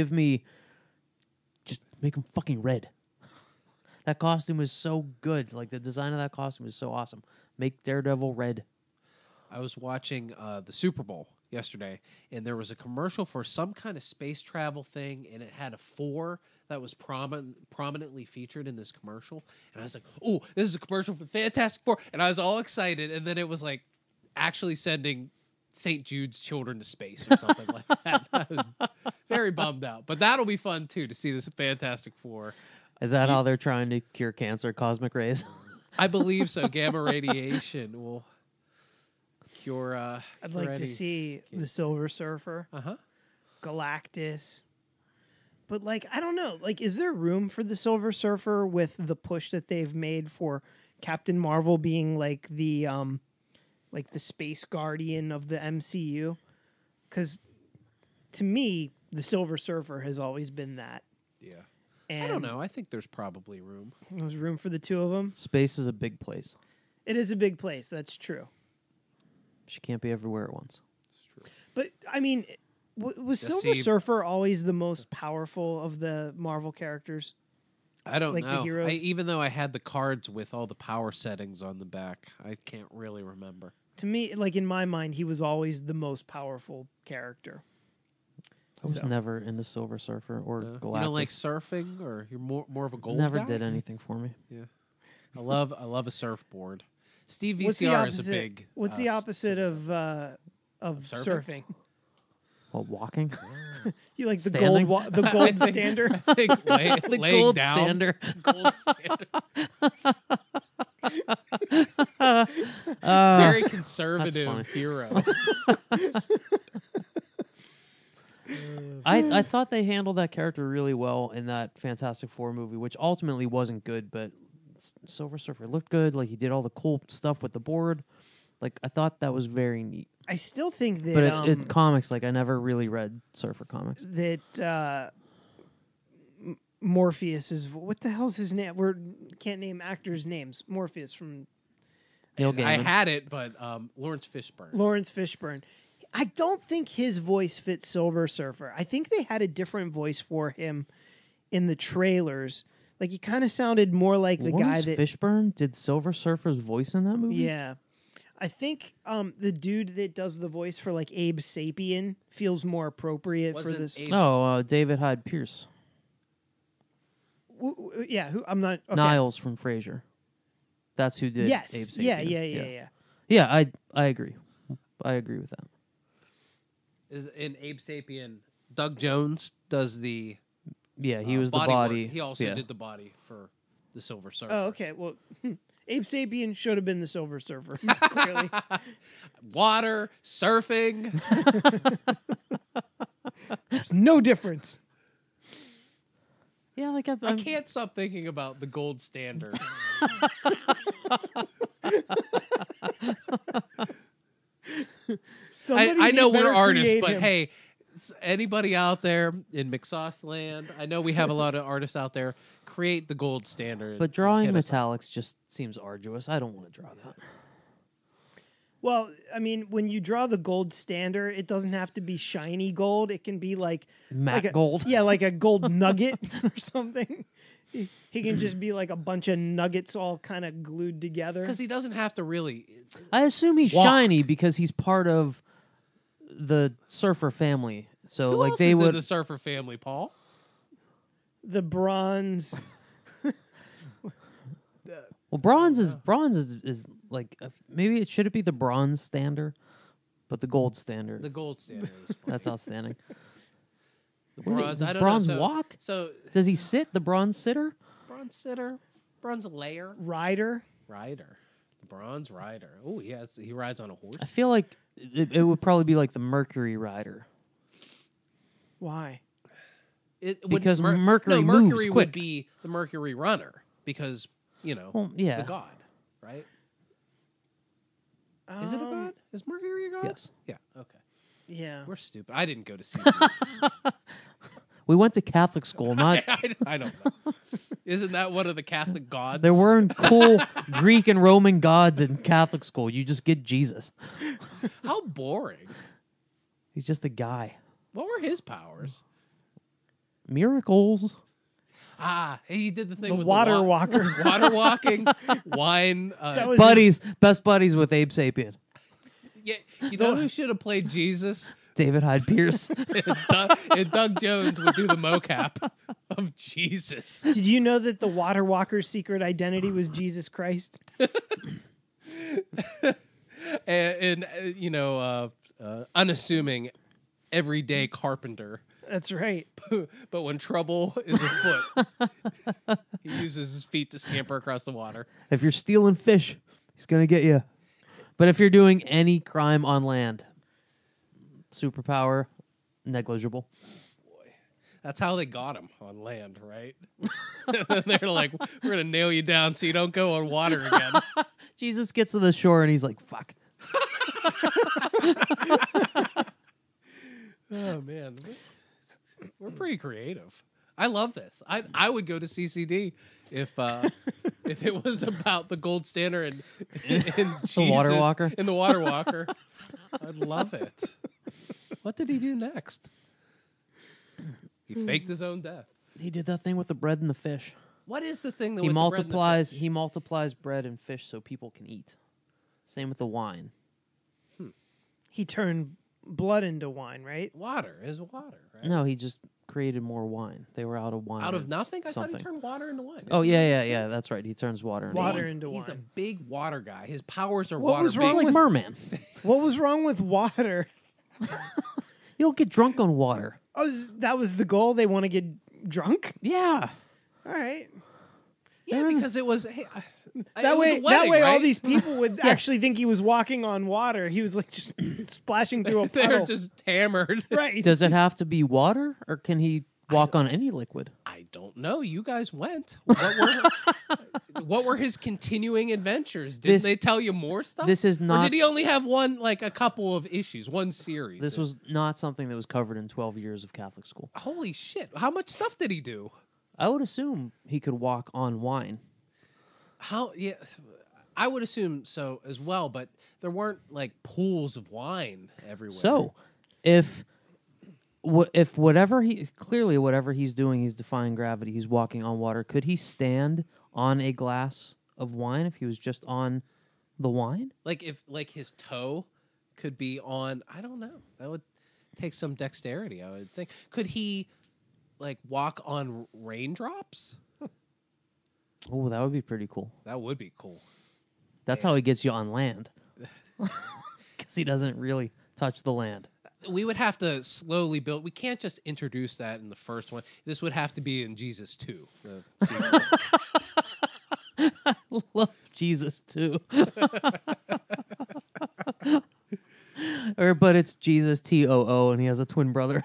Just make him fucking red. That costume is so good. Like the design of that costume is so awesome. Make Daredevil red. I was watching the Super Bowl yesterday, and there was a commercial for some kind of space travel thing, and it had a 4 that was prominently featured in this commercial. And I was like, oh, this is a commercial for Fantastic Four. And I was all excited, and then it was like actually sending St. Jude's children to space or something like that. I was very bummed out. But that'll be fun, too, to see this Fantastic Four. Is that how they're trying to cure cancer? Cosmic rays? I believe so. Gamma radiation will cure. I'd like to see the Silver Surfer, Uh-huh. Galactus. But like, I don't know. Like, is there room for the Silver Surfer with the push that they've made for Captain Marvel being like the space guardian of the MCU? Because to me, the Silver Surfer has always been that. Yeah. And I don't know. I think there's probably room. There's room for the 2 of them. Space is a big place. It is a big place. That's true. She can't be everywhere at once. It's true. But I mean, was Silver Surfer always the most powerful of the Marvel characters? I don't Like the know. heroes? Even though I had the cards with all the power settings on the back, I can't really remember. To me, like in my mind, he was always the most powerful character. I was So. never into Silver Surfer or Galactus. You don't like surfing, or you're more of a gold Never guy? did anything for me. Yeah, I love a surfboard. Steve What's the VCR opposite? is a big. What's the opposite of surfing? Well, walking? You like the Standing? the gold standard? I think The laying gold down. standard. Gold standard. Very conservative funny. hero. I thought they handled that character really well in that Fantastic Four movie, which ultimately wasn't good, but Silver Surfer looked good. Like he did all the cool stuff with the board. Like I thought that was very neat. I still think that But in comics, like I never really read Surfer comics. that Morpheus is what the hell's his name? Can't name actors' names. Morpheus from Neil And I Gaiman. had it, but Lawrence Fishburne. Lawrence Fishburne. I don't think his voice fits Silver Surfer. I think they had a different voice for him in the trailers. Like he kind of sounded more like the Lawrence guy that Fishburne did Silver Surfer's voice in that movie. Yeah. I think the dude that does the voice for like Abe Sapien feels more appropriate for Wasn't this. Abe- David Hyde Pierce. Yeah, I'm not okay. Niles from Frasier. That's who did Yes. Abe Sapien. Yeah. Yeah, I agree. I agree with that. Is in Abe Sapien. Doug Jones does the Yeah, he was the work. body. He also yeah. did the body for the Silver Surfer. Oh, okay. Well, Abe Sapien should have been the Silver Surfer. Clearly, Water, surfing. there's no difference. Yeah, like I can't stop thinking about the gold standard. I know we're artists, but hey, anybody out there in McSauce land, I know we have a lot of artists out there. Create the gold standard. But drawing Hit us up. metallics just seems arduous. I don't want to draw that. Well, I mean, when you draw the gold standard, it doesn't have to be shiny gold. It can be like Matte like a, gold. Yeah, like a gold nugget or something. He can just be like a bunch of nuggets all kind of glued together. Because he doesn't have to really. I assume he's Walk. shiny because he's part of the Surfer family. So Who like else they is would in the Surfer family, Paul? The bronze. Well, bronze is like maybe it should be the bronze standard, but the gold standard. The gold standard is fine. That's outstanding. The bronze. Does I don't bronze know. walk? So Does he sit? The bronze sitter? bronze sitter, bronze layer, Rider. rider, the bronze rider. Oh, he rides on a horse. I feel like it would probably be like the Mercury rider. Why? Because Mercury moves Mercury quick. would be the Mercury runner because Well, yeah. the god, right? Is it a god? Is Mercury a god? Yes. Yeah. Okay. Yeah. We're stupid. I didn't go to CC. We went to Catholic school, not I don't know. Isn't that one of the Catholic gods? there weren't cool Greek and Roman gods in Catholic school. You just get Jesus. How boring. He's just a guy. What were his powers? Miracles. He did the thing The with water the walker. water walking, wine. That was Best buddies with Abe Sapien. Yeah, you know who should have played Jesus? David Hyde Pierce. And Doug Jones would do the mocap of Jesus. Did you know that the water walker's secret identity was Jesus Christ? And unassuming, everyday carpenter. That's right. But when trouble is afoot, he uses his feet to scamper across the water. If you're stealing fish, he's gonna get you. But if you're doing any crime on land, superpower, negligible. That's how they got him on land, right? And they're like, we're going to nail you down so you don't go on water again. Jesus gets to the shore and he's like, fuck. Oh, man. We're pretty creative. I love this. I would go to CCD if it was about the gold standard and Jesus Water Walker? in the Water Walker. I'd love it. What did he do next? He faked his own death. He did that thing with the bread and the fish. What is the thing that He with the bread and the multiplies. fish? He multiplies bread and fish so people can eat. Same with the wine. He turned blood into wine, right? Water is water, right? No, he just created more wine. They were out of wine. Out or of nothing? I thought something. he turned water into wine. Oh yeah. That's right. He turns water into Water wine. into He's a wine. big water guy. His powers are What water was He's wrong like with- merman. What was wrong with water? You don't get drunk on water. Oh, that was the goal? They want to get drunk? Yeah. All right. Yeah, because it was. Hey, That it was way, a wedding, all right? these people would actually think he was walking on water. He was like just splashing through a They're puddle. just hammered. Right. Does it have to be water, or can he walk on any liquid. I don't know. You guys went. What were his continuing adventures? Didn't they tell you more stuff? This is Or not. did he only have a couple of issues, one series? This was not something that was covered in 12 years of Catholic school. Holy shit! How much stuff did he do? I would assume he could walk on wine. How? Yeah, I would assume so as well. But there weren't like pools of wine everywhere. So, if whatever he's doing, he's defying gravity. He's walking on water. Could he stand on a glass of wine if he was just on the wine? like if his toe could be on, I don't know. That would take some dexterity, I would think. Could he like walk on raindrops? Oh, that would be pretty cool. That would be cool. That's how he gets you on land. Because he doesn't really touch the land. We would have to slowly build. We can't just introduce that in the first one. This would have to be in Jesus 2. The sequel. I love Jesus too. But it's Jesus TOO, and he has a twin brother.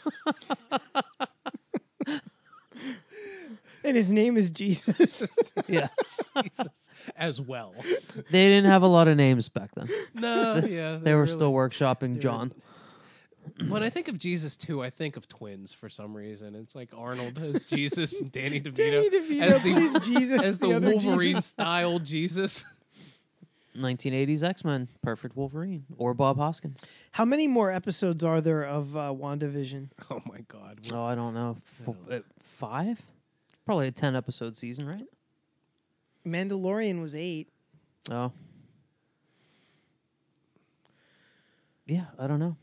And his name is Jesus. Yeah, Jesus as well. they didn't have a lot of names back then. No, yeah. They were really- still workshopping John. When I think of Jesus 2, I think of twins for some reason. It's like Arnold as Jesus and Danny DeVito, Danny DeVito as the, plays Jesus, as the the other Wolverine Jesus. style Jesus. 1980s X-Men, Perfect Wolverine, or Bob Hoskins. How many more episodes are there of WandaVision? Oh my God. Oh, I don't know. 5? Probably a 10-episode season, right? Mandalorian was 8. Oh. Yeah, I don't know.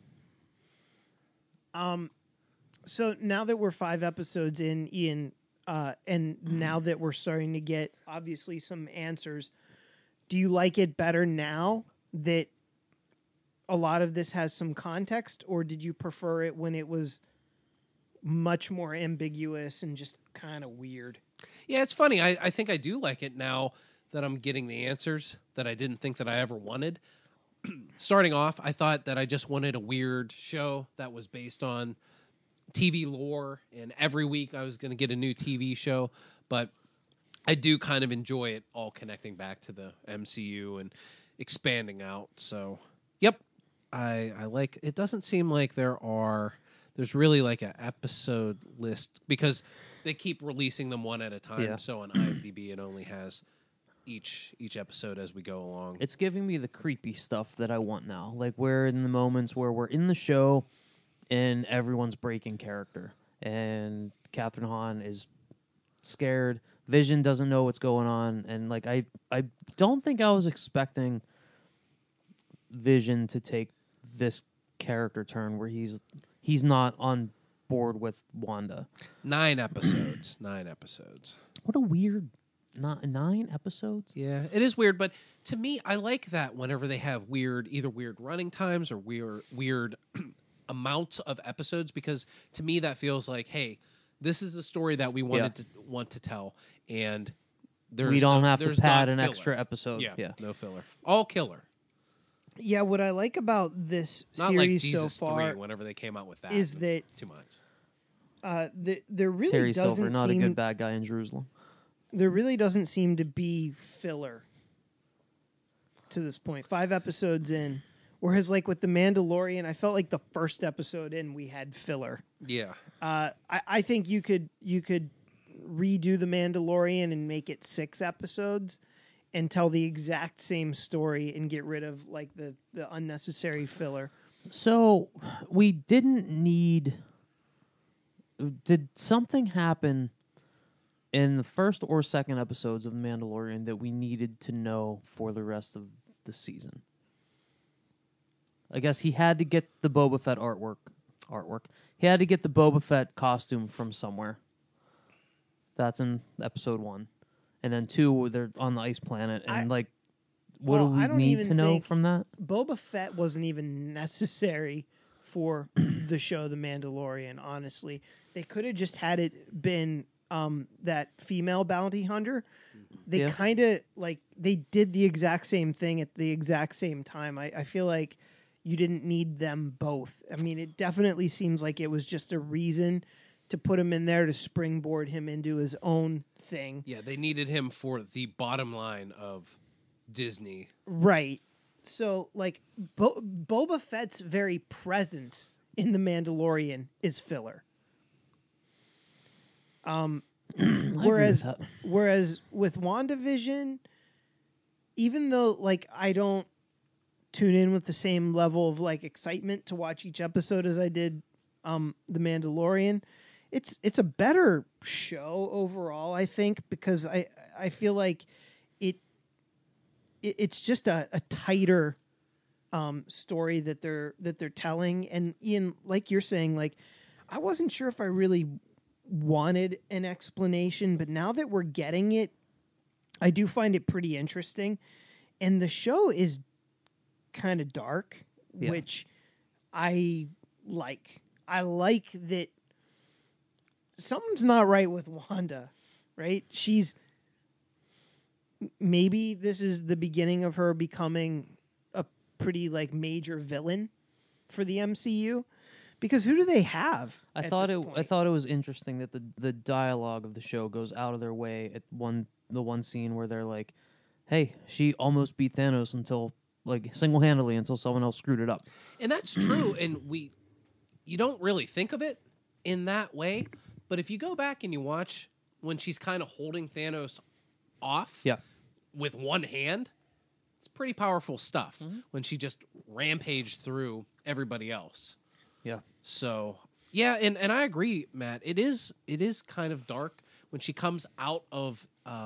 So now that we're 5 episodes in, Ian, and now that we're starting to get obviously some answers, do you like it better now that a lot of this has some context, or did you prefer it when it was much more ambiguous and just kind of weird? Yeah, it's funny. I think I do like it now that I'm getting the answers that I didn't think that I ever wanted. Starting off, I thought that I just wanted a weird show that was based on TV lore, and every week I was going to get a new TV show, but I do kind of enjoy it all connecting back to the MCU and expanding out. So, yep, I like. It doesn't seem like there's really like an episode list because they keep releasing them one at a time. Yeah. So on IMDb, it only has each episode as we go along. It's giving me the creepy stuff that I want now. Like we're in the moments where we're in the show and everyone's breaking character. And Catherine Hahn is scared. Vision doesn't know what's going on. And like I don't think I was expecting Vision to take this character turn where he's not on board with Wanda. 9 episodes. 9 episodes. What a weird 9 episodes. Yeah, it is weird, but to me, I like that whenever they have either weird running times or weird amounts of episodes, because to me that feels like, hey, this is the story that we want to tell, and We don't have to there's pad not an filler. extra episode. Yeah, no filler, all killer. Yeah, what I like about this Not like series Jesus so far 3, whenever they came out with that, is it's that- too much. there really Terry doesn't Silver, not seem a good bad guy in Jerusalem. there really doesn't seem to be filler to this point. 5 episodes in, whereas like with the Mandalorian, I felt like the first episode in we had filler. Yeah, I think you could redo the Mandalorian and make it 6 episodes and tell the exact same story and get rid of like the unnecessary filler. So we didn't need. Did something happen in the first or second episodes of The Mandalorian that we needed to know for the rest of the season? I guess he had to get the Boba Fett artwork. He had to get the Boba Fett costume from somewhere. That's in episode 1. And then 2, they're on the ice planet. And what Well, do I we don't need even to know think- from that? Boba Fett wasn't even necessary for the show The Mandalorian, honestly. They could have just had it been that female bounty hunter. They Yeah. kind of like they did the exact same thing at the exact same time. I feel like you didn't need them both. I mean, it definitely seems like it was just a reason to put him in there to springboard him into his own thing. Yeah, they needed him for the bottom line of Disney. Right. So, like, Boba Fett's very presence in The Mandalorian is filler. Whereas with WandaVision, even though, like, I don't tune in with the same level of, like, excitement to watch each episode as I did The Mandalorian, it's a better show overall, I think, because I feel like it's just a tighter story that they're telling. And Ian, like you're saying, like, I wasn't sure if I really wanted an explanation, but now that we're getting it, I do find it pretty interesting. And the show is kind of dark, which I like. I like that something's not right with Wanda, right? Maybe this is the beginning of her becoming a pretty, like, major villain for the MCU. Because who do they have? I thought it was interesting that the dialogue of the show goes out of their way at the one scene where they're like, "Hey, she almost beat Thanos until, like, single-handedly until someone else screwed it up." And that's true, and you don't really think of it in that way, but if you go back and you watch when she's kind of holding Thanos off with one hand, it's pretty powerful stuff when she just rampaged through everybody else. Yeah. So, yeah, and I agree, Matt. It is kind of dark when she comes out of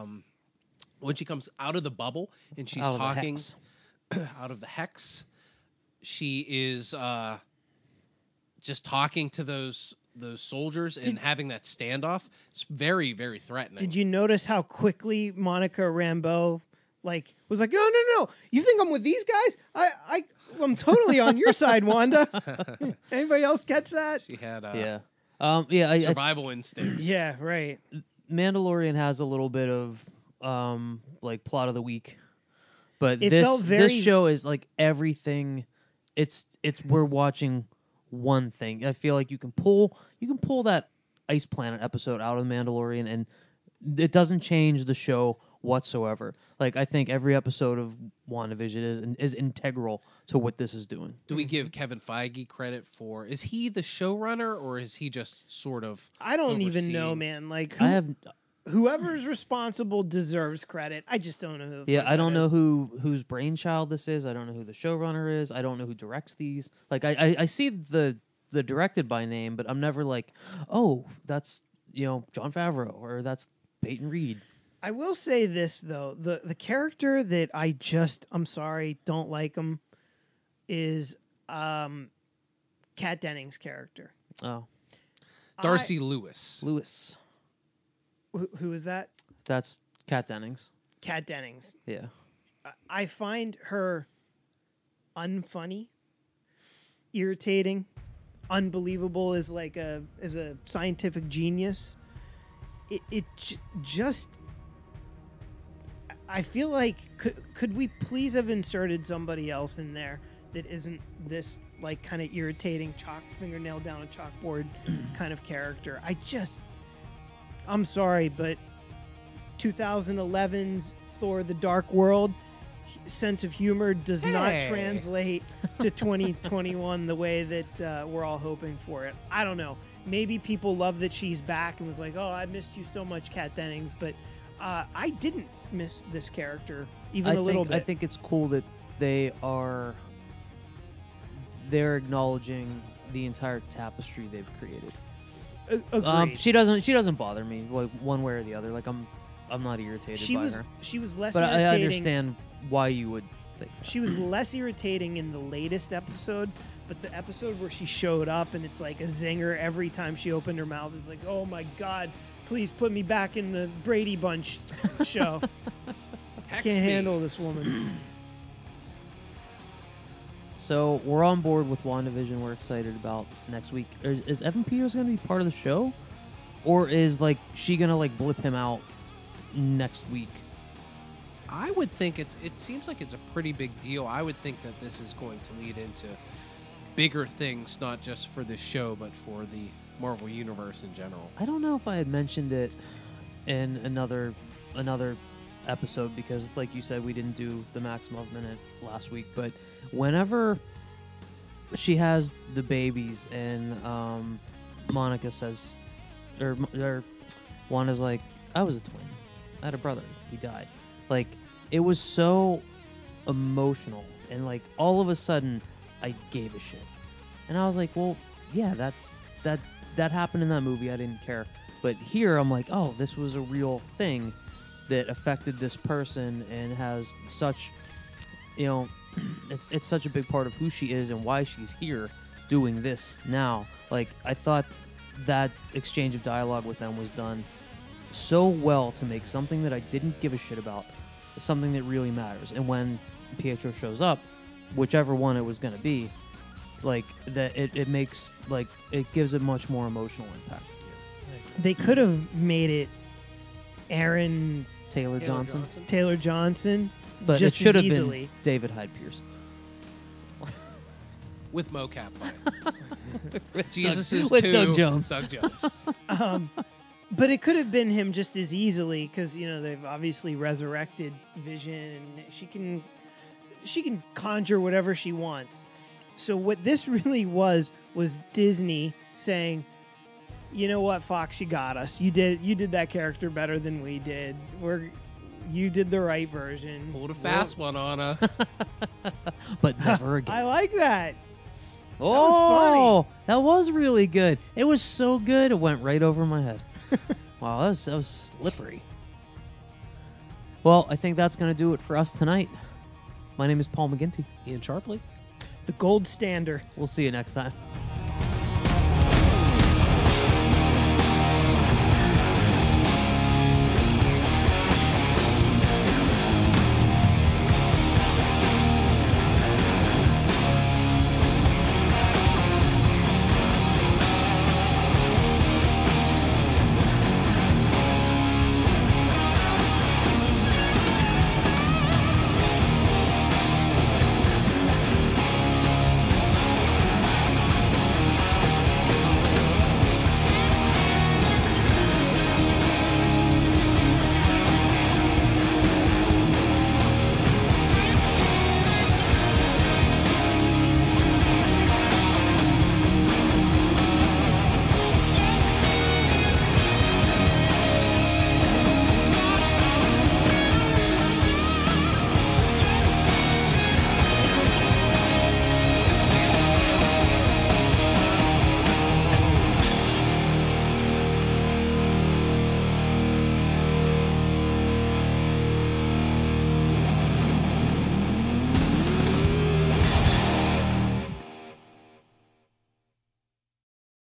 the bubble and she's talking out of the hex. She is just talking to those soldiers and having that standoff. It's very, very threatening. Did you notice how quickly Monica Rambeau was like, no, you think I'm with these guys? I'm totally on your side, Wanda. Anybody else catch that? She had survival instincts. Yeah, right. Mandalorian has a little bit of like plot of the week, but felt this show is like everything. It's we're watching one thing. I feel like you can pull that Ice Planet episode out of Mandalorian, and it doesn't change the show whatsoever. Like, I think every episode of WandaVision is integral to what this is doing. Do we give Kevin Feige credit for? Is he the showrunner, or is he just sort of? I don't even know, man. Like, whoever's responsible deserves credit. I just don't know who. I don't know whose brainchild this is. I don't know who the showrunner is. I don't know who directs these. Like, I see the directed by name, but I'm never like, oh, that's Jon Favreau, or that's Peyton Reed. I will say this, though. The character that I'm sorry, don't like him is Kat Dennings' character. Oh. Darcy Lewis. Who is that? That's Kat Dennings. Kat Dennings. Yeah. I find her unfunny, irritating, unbelievable as a scientific genius. Just I feel like could we please have inserted somebody else in there that isn't this, like, kind of irritating fingernail down a chalkboard kind of character? I'm sorry, but 2011's Thor: The Dark World sense of humor does not translate to 2021 the way that we're all hoping for it. I don't know. Maybe people love that she's back and was like, oh, I missed you so much, Kat Dennings, but I didn't miss this character even a little bit. I think it's cool that they're acknowledging the entire tapestry they've created. Agreed. She doesn't bother me, like, one way or the other. Like, I'm not irritated by her. She was less but irritating. I understand why you would think that. She was less irritating in the latest episode, but the episode where she showed up and it's like a zinger every time she opened her mouth is like, oh my God, please put me back in the Brady Bunch show. I can't handle this woman. So we're on board with WandaVision. We're excited about next week. Is Evan Peters going to be part of the show? Or is, like, she going to, like, blip him out next week? I would think it seems like it's a pretty big deal. I would think that this is going to lead into bigger things, not just for this show, but for the Marvel Universe in general. I don't know if I had mentioned it in another episode because, like you said, we didn't do the Maximum Minute last week. But whenever she has the babies and Monica says, or Wanda's like, I was a twin. I had a brother. He died. Like, it was so emotional. And, like, all of a sudden, I gave a shit. And I was like, well, yeah, that happened in that movie. I didn't care. But here, I'm like, oh, this was a real thing that affected this person and has such, it's such a big part of who she is and why she's here doing this now. Like, I thought that exchange of dialogue with them was done so well to make something that I didn't give a shit about something that really matters. And when Pietro shows up, whichever one it was going to be, like, that it makes, like, it gives a much more emotional impact. They could have made it Aaron Taylor Johnson. Taylor Johnson, But just it should as have easily. been David Hyde Pierce. With mocap on. Jesus is with two. Doug Jones. Doug Jones. But it could have been him just as easily because they've obviously resurrected Vision, and she can conjure whatever she wants. So what this really was Disney saying, you know what, Fox, you got us. You did that character better than we did. You did the right version. Pulled a fast one on us. But never again. I like that. Oh, that was really good. It was so good, it went right over my head. Wow, that was slippery. Well, I think that's going to do it for us tonight. My name is Paul McGinty. Ian Sharpley. The gold standard. We'll see you next time.